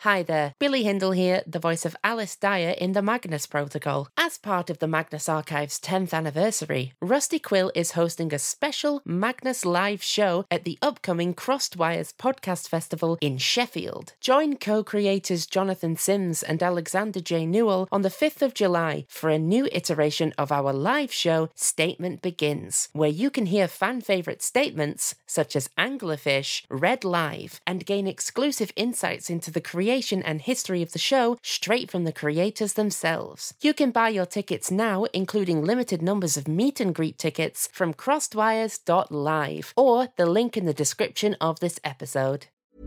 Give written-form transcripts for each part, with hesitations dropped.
Hi there, Billy Hindle here, the voice of Alice Dyer in the Magnus Protocol. As part of the Magnus Archive's 10th anniversary, Rusty Quill is hosting a special Magnus live show at the upcoming Crossed Wires Podcast Festival in Sheffield. Join co-creators Jonathan Sims and Alexander J. Newell on the 5th of July for a new iteration of our live show, Statement Begins, where you can hear fan-favourite statements such as Anglerfish read live and gain exclusive insights into the creation and history of the show straight from the creators themselves. You can buy your tickets now, including limited numbers of meet and greet tickets from crossedwires.live or the link in the description of this episode.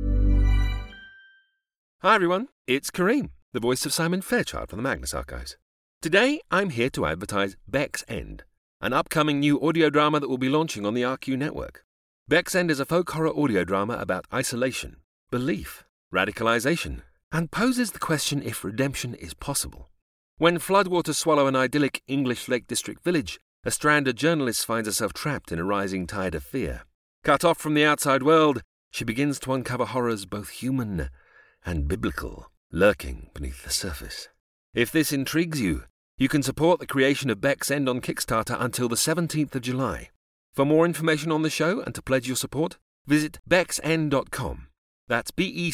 Hi everyone, it's Kareem, the voice of Simon Fairchild from the Magnus Archives. Today I'm here to advertise Beck's End, an upcoming new audio drama that will be launching on the RQ network. Beck's End is a folk horror audio drama about isolation, belief, radicalization, and poses the question if redemption is possible. When floodwaters swallow an idyllic English Lake District village, a stranded journalist finds herself trapped in a rising tide of fear. Cut off from the outside world, she begins to uncover horrors both human and biblical, lurking beneath the surface. If this intrigues you, you can support the creation of Beck's End on Kickstarter until the 17th of July. For more information on the show and to pledge your support, visit becksend.com. That's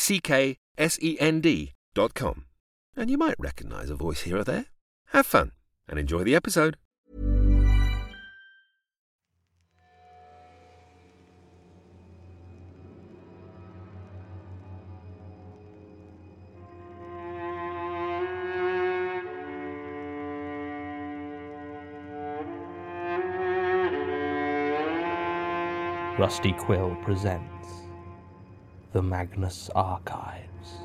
BECKSEND.com. And you might recognise a voice here or there. Have fun and enjoy the episode. Rusty Quill presents The Magnus Archives.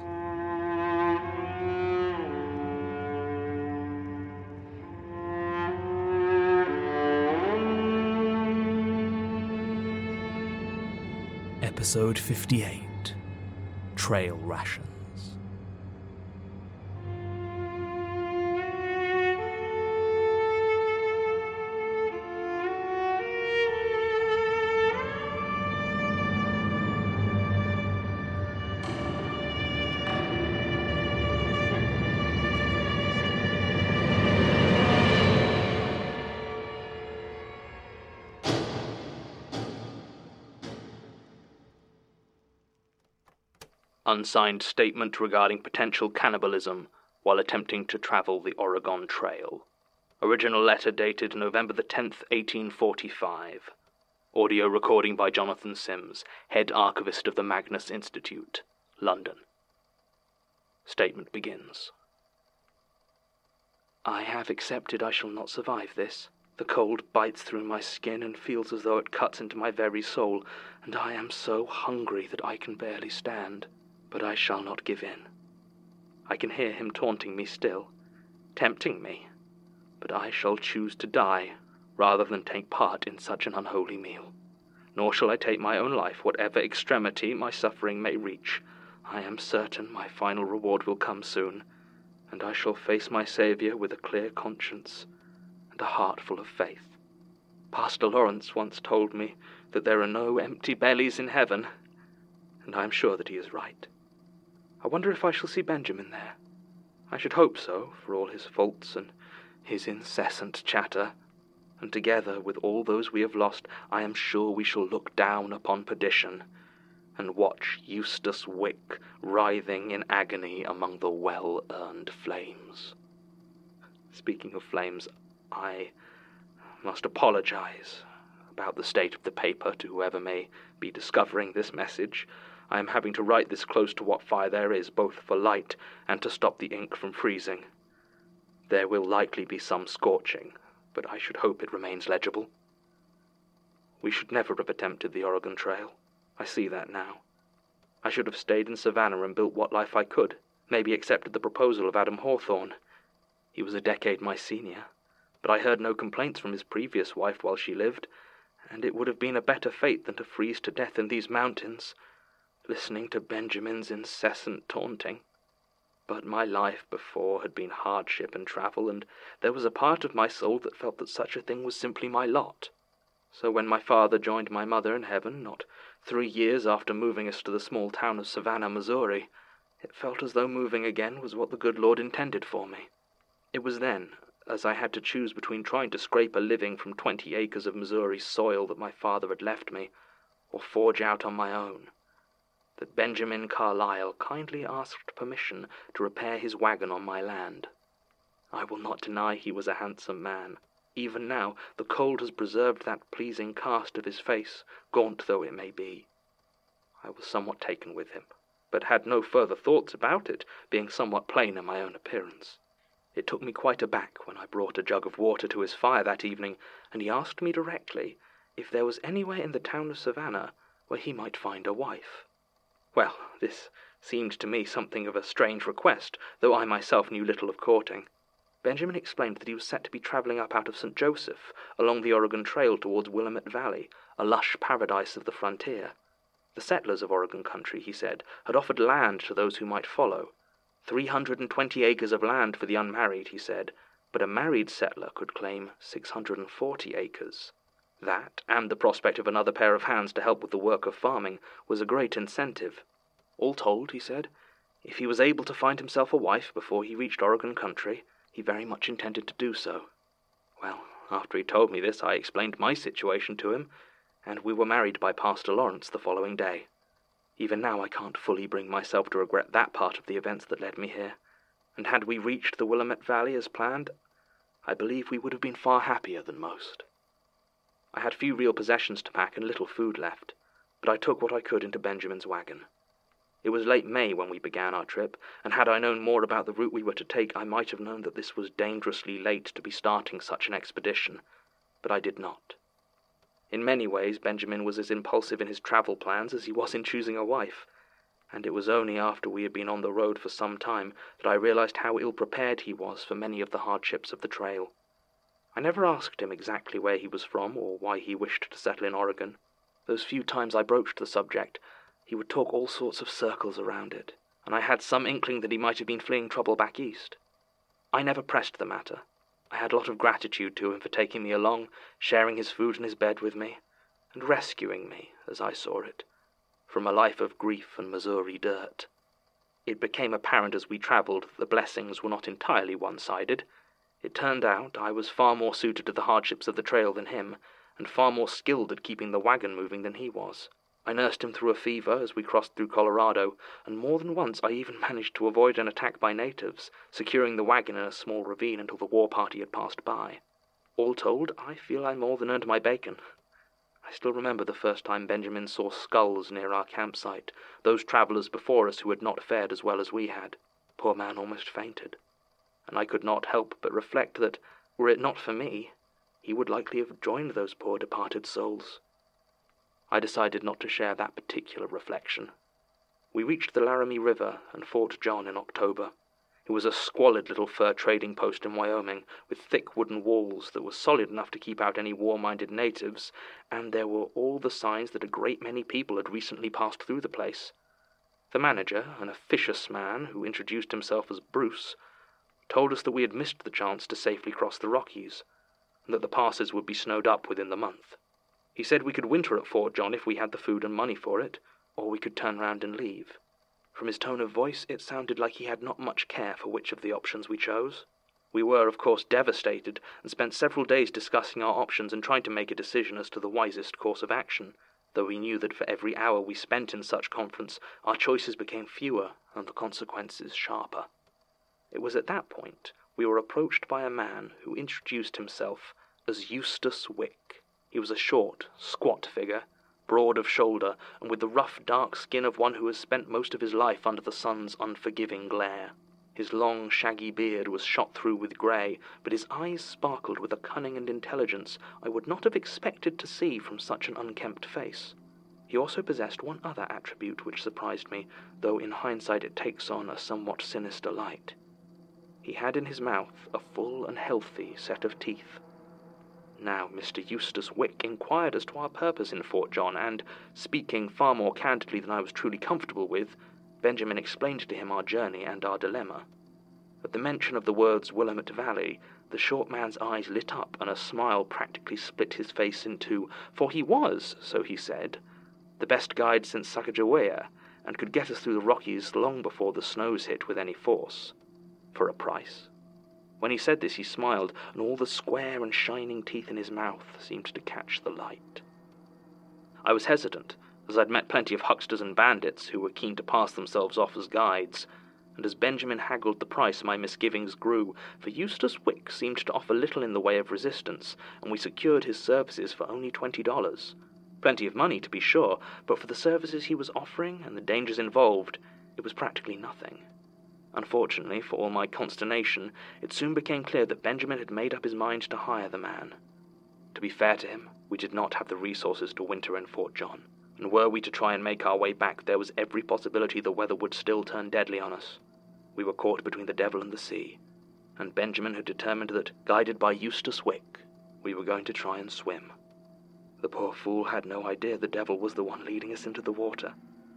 Episode 58, Trail Rations. Unsigned statement regarding potential cannibalism while attempting to travel the Oregon Trail. Original letter dated November the 10th, 1845. Audio recording by Jonathan Sims, head archivist of the Magnus Institute, London. Statement begins. I have accepted I shall not survive this. The cold bites through my skin and feels as though it cuts into my very soul, and I am so hungry that I can barely stand. But I shall not give in. I can hear him taunting me still, tempting me, but I shall choose to die rather than take part in such an unholy meal. Nor shall I take my own life, whatever extremity my suffering may reach. I am certain my final reward will come soon, and I shall face my Saviour with a clear conscience and a heart full of faith. Pastor Lawrence once told me that there are no empty bellies in heaven, and I am sure that he is right. I wonder if I shall see Benjamin there. I should hope so, for all his faults and his incessant chatter, and together with all those we have lost, I am sure we shall look down upon perdition, and watch Eustace Wick writhing in agony among the well-earned flames. Speaking of flames, I must apologize about the state of the paper to whoever may be discovering this message. I am having to write this close to what fire there is, both for light and to stop the ink from freezing. There will likely be some scorching, but I should hope it remains legible. We should never have attempted the Oregon Trail. I see that now. I should have stayed in Savannah and built what life I could, maybe accepted the proposal of Adam Hawthorne. He was a decade my senior, but I heard no complaints from his previous wife while she lived, and it would have been a better fate than to freeze to death in these mountains, listening to Benjamin's incessant taunting. But my life before had been hardship and travel, and there was a part of my soul that felt that such a thing was simply my lot. So when my father joined my mother in heaven, not 3 years after moving us to the small town of Savannah, Missouri, It felt as though moving again was what the good Lord intended for me. It was then, as I had to choose between trying to scrape a living from 20 acres of Missouri soil that my father had left me, or forge out on my own, that Benjamin Carlyle kindly asked permission to repair his wagon on my land. I will not deny he was a handsome man. Even now, the cold has preserved that pleasing cast of his face, gaunt though it may be. I was somewhat taken with him, but had no further thoughts about it, being somewhat plain in my own appearance. It took me quite aback when I brought a jug of water to his fire that evening, and he asked me directly if there was anywhere in the town of Savannah where he might find a wife. Well, this seemed to me something of a strange request, though I myself knew little of courting. Benjamin explained that he was set to be travelling up out of St. Joseph, along the Oregon Trail towards Willamette Valley, a lush paradise of the frontier. The settlers of Oregon country, he said, had offered land to those who might follow. 320 acres of land for the unmarried, he said, but a married settler could claim 640 acres. That, and the prospect of another pair of hands to help with the work of farming, was a great incentive. All told, he said, if he was able to find himself a wife before he reached Oregon country, he very much intended to do so. Well, after he told me this, I explained my situation to him, and we were married by Pastor Lawrence the following day. Even now I can't fully bring myself to regret that part of the events that led me here, and had we reached the Willamette Valley as planned, I believe we would have been far happier than most. I had few real possessions to pack and little food left, but I took what I could into Benjamin's wagon. It was late May when we began our trip, and had I known more about the route we were to take, I might have known that this was dangerously late to be starting such an expedition, but I did not. In many ways, Benjamin was as impulsive in his travel plans as he was in choosing a wife, and it was only after we had been on the road for some time that I realized how ill-prepared he was for many of the hardships of the trail. I never asked him exactly where he was from or why he wished to settle in Oregon. Those few times I broached the subject, he would talk all sorts of circles around it, and I had some inkling that he might have been fleeing trouble back east. I never pressed the matter. I had a lot of gratitude to him for taking me along, sharing his food and his bed with me, and rescuing me, as I saw it, from a life of grief and Missouri dirt. It became apparent as we travelled that the blessings were not entirely one-sided. It turned out I was far more suited to the hardships of the trail than him, and far more skilled at keeping the wagon moving than he was. I nursed him through a fever as we crossed through Colorado, and more than once I even managed to avoid an attack by natives, securing the wagon in a small ravine until the war party had passed by. All told, I feel I more than earned my bacon. I still remember the first time Benjamin saw skulls near our campsite, those travellers before us who had not fared as well as we had. Poor man almost fainted, and I could not help but reflect that, were it not for me, he would likely have joined those poor departed souls. I decided not to share that particular reflection. We reached the Laramie River and Fort John in October. It was a squalid little fur trading post in Wyoming, with thick wooden walls that were solid enough to keep out any war-minded natives, and there were all the signs that a great many people had recently passed through the place. The manager, an officious man who introduced himself as Bruce, told us that we had missed the chance to safely cross the Rockies, and that the passes would be snowed up within the month. He said we could winter at Fort John if we had the food and money for it, or we could turn round and leave. From his tone of voice, it sounded like he had not much care for which of the options we chose. We were, of course, devastated, and spent several days discussing our options and trying to make a decision as to the wisest course of action, though we knew that for every hour we spent in such conference, our choices became fewer and the consequences sharper. It was at that point we were approached by a man who introduced himself as Eustace Wick. He was a short, squat figure, broad of shoulder, and with the rough, dark skin of one who has spent most of his life under the sun's unforgiving glare. His long, shaggy beard was shot through with grey, but his eyes sparkled with a cunning and intelligence I would not have expected to see from such an unkempt face. He also possessed one other attribute which surprised me, though in hindsight it takes on a somewhat sinister light. He had in his mouth a full and healthy set of teeth. Now, Mr. Eustace Wick inquired as to our purpose in Fort John, and, speaking far more candidly than I was truly comfortable with, Benjamin explained to him our journey and our dilemma. At the mention of the words Willamette Valley, the short man's eyes lit up, and a smile practically split his face in two, for he was, so he said, the best guide since Sacagawea, and could get us through the Rockies long before the snows hit with any force. For a price. When he said this, he smiled, and all the square and shining teeth in his mouth seemed to catch the light. I was hesitant, as I'd met plenty of hucksters and bandits who were keen to pass themselves off as guides, and as Benjamin haggled the price, my misgivings grew, for Eustace Wick seemed to offer little in the way of resistance, and we secured his services for only $20. Plenty of money, to be sure, but for the services he was offering and the dangers involved, it was practically nothing. Unfortunately, for all my consternation, it soon became clear that Benjamin had made up his mind to hire the man. To be fair to him, we did not have the resources to winter in Fort John, and were we to try and make our way back, there was every possibility the weather would still turn deadly on us. We were caught between the devil and the sea, and Benjamin had determined that, guided by Eustace Wick, we were going to try and swim. The poor fool had no idea the devil was the one leading us into the water.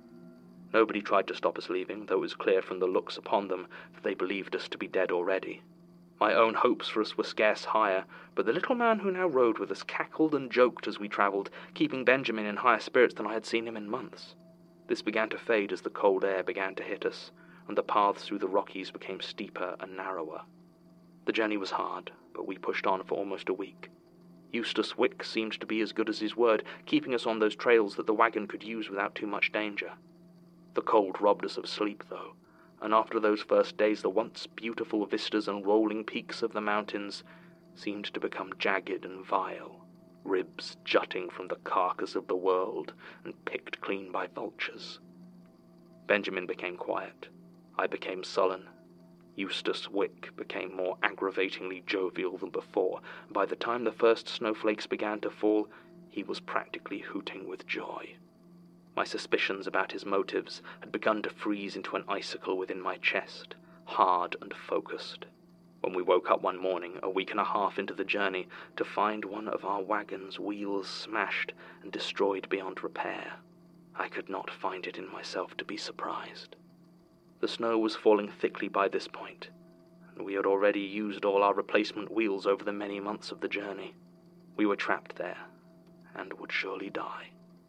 Nobody tried to stop us leaving, though it was clear from the looks upon them that they believed us to be dead already. My own hopes for us were scarce higher, but the little man who now rode with us cackled and joked as we travelled, keeping Benjamin in higher spirits than I had seen him in months. This began to fade as the cold air began to hit us, and the paths through the Rockies became steeper and narrower. The journey was hard, but we pushed on for almost a week. Eustace Wick seemed to be as good as his word, keeping us on those trails that the wagon could use without too much danger. The cold robbed us of sleep, though, and after those first days the once beautiful vistas and rolling peaks of the mountains seemed to become jagged and vile, ribs jutting from the carcass of the world and picked clean by vultures. Benjamin became quiet. I became sullen. Eustace Wick became more aggravatingly jovial than before, and by the time the first snowflakes began to fall, he was practically hooting with joy. My suspicions about his motives had begun to freeze into an icicle within my chest, hard and focused, when we woke up one morning, a week and a half into the journey, to find one of our wagon's wheels smashed and destroyed beyond repair. I could not find it in myself to be surprised. The snow was falling thickly by this point, and we had already used all our replacement wheels over the many months of the journey. We were trapped there, and would surely die.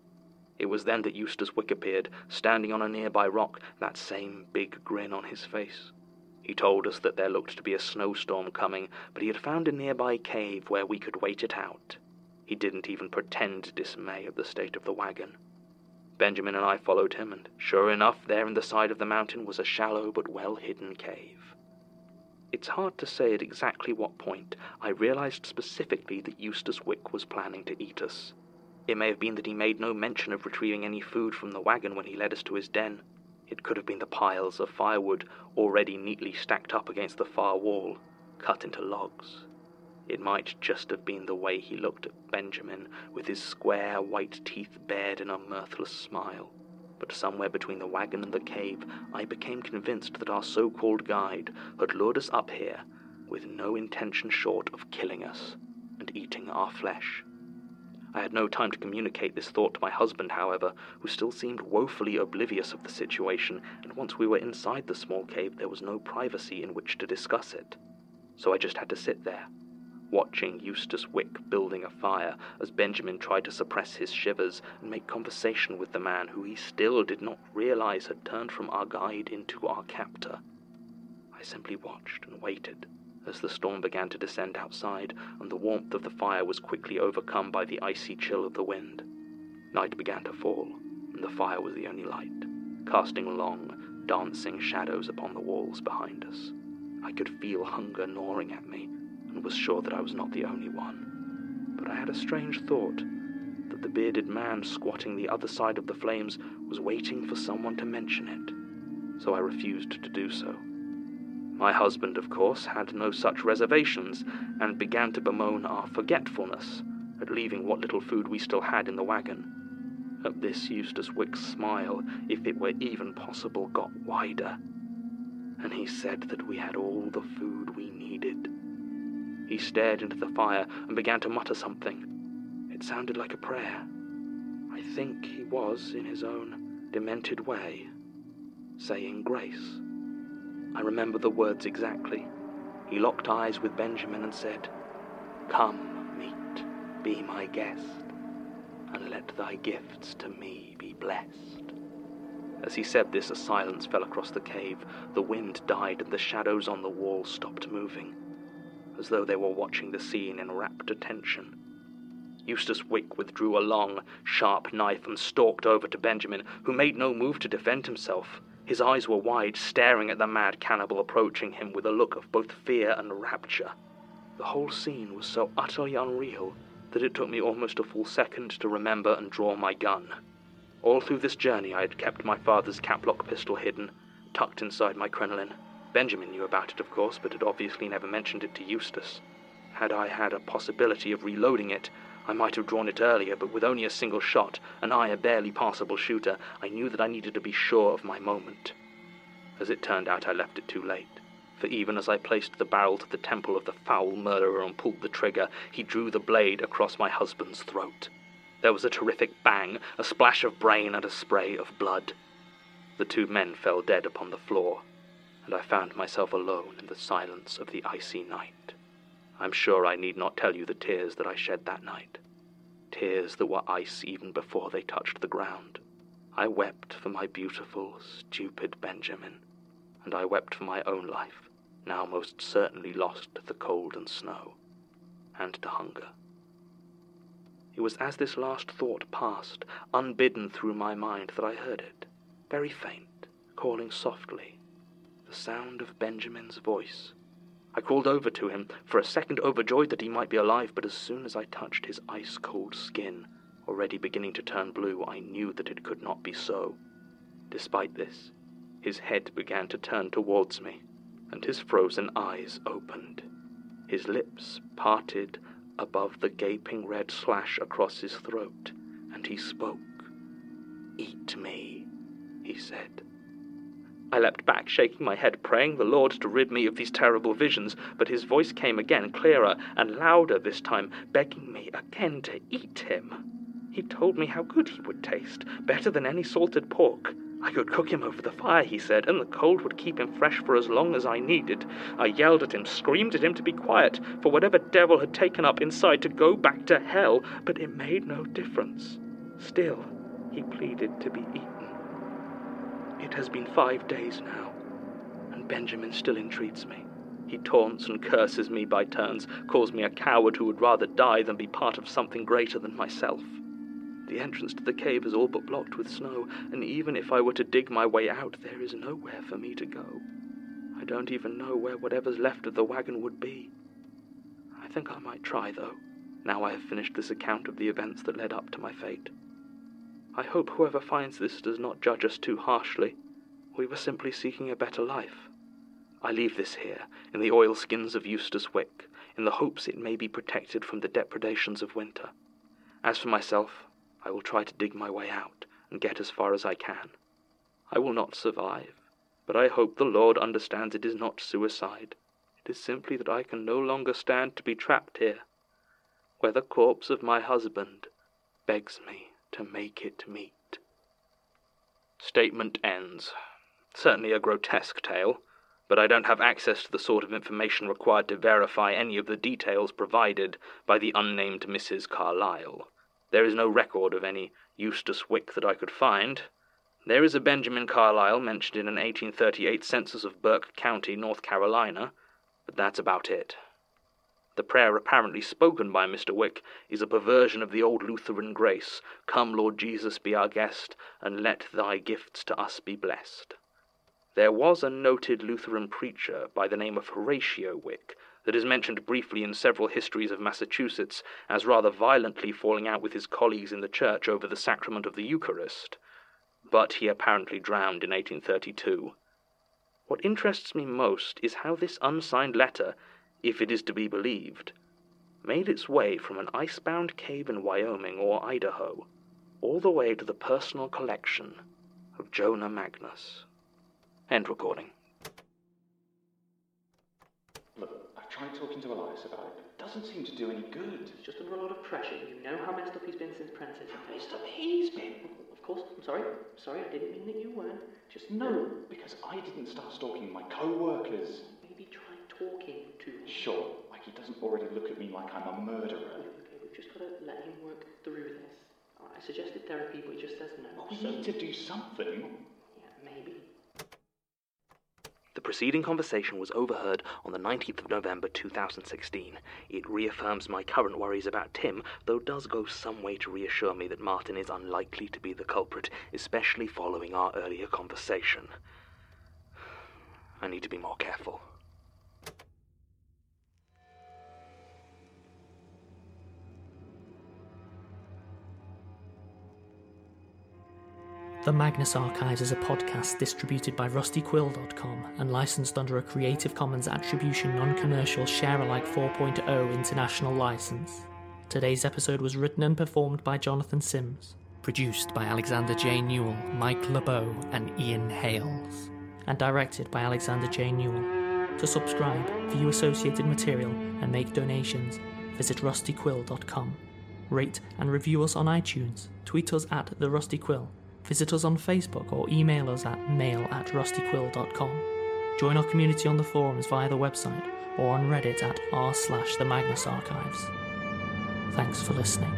It was then that Eustace Wick appeared, standing on a nearby rock, that same big grin on his face. He told us that there looked to be a snowstorm coming, but he had found a nearby cave where we could wait it out. He didn't even pretend dismay at the state of the wagon. Benjamin and I followed him, and sure enough, there in the side of the mountain was a shallow but well-hidden cave. It's hard to say at exactly what point I realized specifically that Eustace Wick was planning to eat us. It may have been that he made no mention of retrieving any food from the wagon when he led us to his den. It could have been the piles of firewood already neatly stacked up against the far wall, cut into logs. It might just have been the way he looked at Benjamin, with his square white teeth bared in a mirthless smile. But somewhere between the wagon and the cave, I became convinced that our so-called guide had lured us up here with no intention short of killing us and eating our flesh. I had no time to communicate this thought to my husband, however, who still seemed woefully oblivious of the situation, and once we were inside the small cave there was no privacy in which to discuss it. So I just had to sit there, watching Eustace Wick building a fire as Benjamin tried to suppress his shivers and make conversation with the man who he still did not realize had turned from our guide into our captor. I simply watched and waited as the storm began to descend outside, and the warmth of the fire was quickly overcome by the icy chill of the wind. Night began to fall, and the fire was the only light, casting long, dancing shadows upon the walls behind us. I could feel hunger gnawing at me, and was sure that I was not the only one. But I had a strange thought, that the bearded man squatting the other side of the flames was waiting for someone to mention it, so I refused to do so. My husband, of course, had no such reservations, and began to bemoan our forgetfulness at leaving what little food we still had in the wagon. At this, Eustace Wick's smile, if it were even possible, got wider, and he said that we had all the food we needed. He stared into the fire and began to mutter something. It sounded like a prayer. I think he was, in his own demented way, saying grace. I remember the words exactly. He locked eyes with Benjamin and said, "Come, meat, be my guest, and let thy gifts to me be blessed." As he said this, a silence fell across the cave. The wind died, and the shadows on the wall stopped moving, as though they were watching the scene in rapt attention. Eustace Wick withdrew a long, sharp knife and stalked over to Benjamin, who made no move to defend himself. His eyes were wide, staring at the mad cannibal approaching him with a look of both fear and rapture. The whole scene was so utterly unreal that it took me almost a full second to remember and draw my gun. All through this journey I had kept my father's caplock pistol hidden, tucked inside my crinoline. Benjamin knew about it, of course, but had obviously never mentioned it to Eustace. Had I had a possibility of reloading it, I might have drawn it earlier, but with only a single shot, and I a barely passable shooter, I knew that I needed to be sure of my moment. As it turned out, I left it too late, for even as I placed the barrel to the temple of the foul murderer and pulled the trigger, he drew the blade across my husband's throat. There was a terrific bang, a splash of brain and a spray of blood. The two men fell dead upon the floor, and I found myself alone in the silence of the icy night. I'm sure I need not tell you the tears that I shed that night, tears that were ice even before they touched the ground. I wept for my beautiful, stupid Benjamin, and I wept for my own life, now most certainly lost to the cold and snow, and to hunger. It was as this last thought passed, unbidden through my mind, that I heard it, very faint, calling softly, the sound of Benjamin's voice. I crawled over to him, for a second overjoyed that he might be alive, but as soon as I touched his ice-cold skin, already beginning to turn blue, I knew that it could not be so. Despite this, his head began to turn towards me, and his frozen eyes opened. His lips parted above the gaping red slash across his throat, and he spoke. "Eat me," he said. I leapt back, shaking my head, praying the Lord to rid me of these terrible visions, but his voice came again, clearer and louder this time, begging me again to eat him. He told me how good he would taste, better than any salted pork. I could cook him over the fire, he said, and the cold would keep him fresh for as long as I needed. I yelled at him, screamed at him to be quiet, for whatever devil had taken up inside to go back to hell, but it made no difference. Still, he pleaded to be eaten. It has been 5 days now, and Benjamin still entreats me. He taunts and curses me by turns, calls me a coward who would rather die than be part of something greater than myself. The entrance to the cave is all but blocked with snow, and even if I were to dig my way out, there is nowhere for me to go. I don't even know where whatever's left of the wagon would be. I think I might try, though, now I have finished this account of the events that led up to my fate. I hope whoever finds this does not judge us too harshly. We were simply seeking a better life. I leave this here, in the oilskins of Eustace Wick, in the hopes it may be protected from the depredations of winter. As for myself, I will try to dig my way out and get as far as I can. I will not survive, but I hope the Lord understands it is not suicide. It is simply that I can no longer stand to be trapped here, where the corpse of my husband begs me to make it meet. Statement ends. Certainly a grotesque tale, but I don't have access to the sort of information required to verify any of the details provided by the unnamed Mrs. Carlyle. There is no record of any Eustace Wick that I could find. There is a Benjamin Carlyle mentioned in an 1838 census of Burke County, North Carolina, but that's about it. The prayer apparently spoken by Mr. Wick is a perversion of the old Lutheran grace, "Come, Lord Jesus, be our guest, and let thy gifts to us be blessed." There was a noted Lutheran preacher by the name of Horatio Wick that is mentioned briefly in several histories of Massachusetts as rather violently falling out with his colleagues in the church over the sacrament of the Eucharist, but he apparently drowned in 1832. What interests me most is how this unsigned letter, if it is to be believed, made its way from an icebound cave in Wyoming or Idaho, all the way to the personal collection of Jonah Magnus. End recording. Look, I've tried talking to Elias about it, but it doesn't seem to do any good. He's just under a lot of pressure. You know how messed up he's been since Prentice. How messed up he's been? Of course, I'm sorry. Sorry, I didn't mean that you weren't. Just No, because I didn't start stalking my co-workers. maybe try talking to him. Sure, like he doesn't already look at me like I'm a murderer. Okay, we've just got to let him work through this. I suggested therapy, but he just says no. But we so need to do something. maybe. The preceding conversation was overheard on the 19th of November 2016. It reaffirms my current worries about Tim, though does go some way to reassure me that Martin is unlikely to be the culprit, especially following our earlier conversation. I need to be more careful. The Magnus Archives is a podcast distributed by rustyquill.com and licensed under a Creative Commons Attribution Non-Commercial Share-alike 4.0 international license. Today's episode was written and performed by Jonathan Sims, produced by Alexander J. Newell, Mike LeBeau and Ian Hales, and directed by Alexander J. Newell. To subscribe, view associated material, and make donations, visit rustyquill.com. Rate and review us on iTunes, tweet us at The Rusty Quill, visit us on Facebook or email us at mail@rustyquill.com. Join our community on the forums via the website or on Reddit at r/The Magnus Archives. Thanks for listening.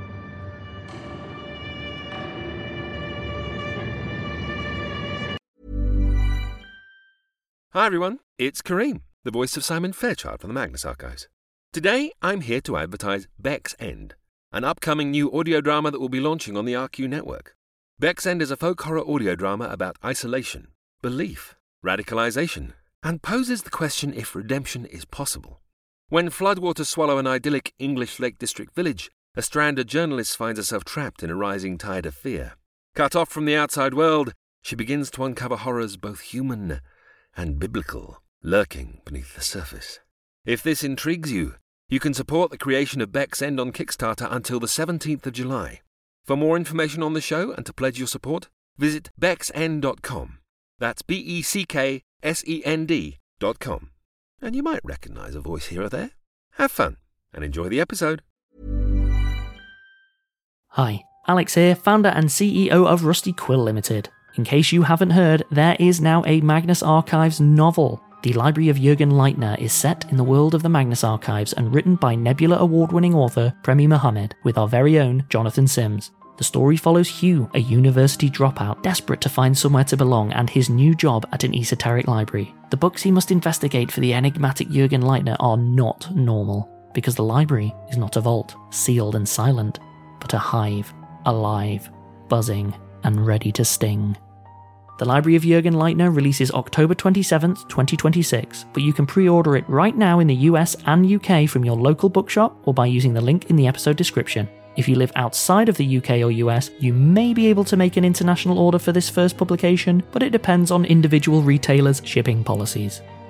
Hi everyone, it's Kareem, the voice of Simon Fairchild from the Magnus Archives. Today I'm here to advertise Beck's End, an upcoming new audio drama that will be launching on the RQ network. Beck's End is a folk horror audio drama about isolation, belief, radicalization, and poses the question if redemption is possible. When floodwaters swallow an idyllic English Lake District village, a stranded journalist finds herself trapped in a rising tide of fear. Cut off from the outside world, she begins to uncover horrors both human and biblical lurking beneath the surface. If this intrigues you, you can support the creation of Beck's End on Kickstarter until the 17th of July. For more information on the show and to pledge your support, visit becksend.com. That's BECKSEND.com. And you might recognise a voice here or there. Have fun and enjoy the episode. Hi, Alex here, founder and CEO of Rusty Quill Limited. In case you haven't heard, there is now a Magnus Archives novel. The Library of Jürgen Leitner is set in the world of the Magnus Archives and written by Nebula Award-winning author Premi Mohammed with our very own Jonathan Sims. The story follows Hugh, a university dropout desperate to find somewhere to belong, and his new job at an esoteric library. The books he must investigate for the enigmatic Jürgen Leitner are not normal, because the library is not a vault, sealed and silent, but a hive, alive, buzzing, and ready to sting. The Library of Jürgen Leitner releases October 27th, 2026, but you can pre-order it right now in the US and UK from your local bookshop or by using the link in the episode description. If you live outside of the UK or US, you may be able to make an international order for this first publication, but it depends on individual retailers' shipping policies.